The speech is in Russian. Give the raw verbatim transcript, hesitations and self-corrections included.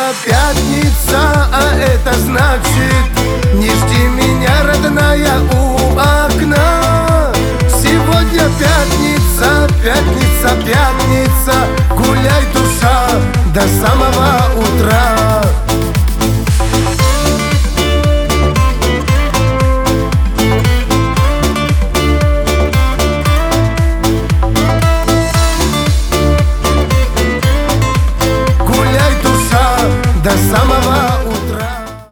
пятница, а это значит: не жди меня, родная, у окна. Сегодня пятница, пятница, пятница, гуляй, душа, до самого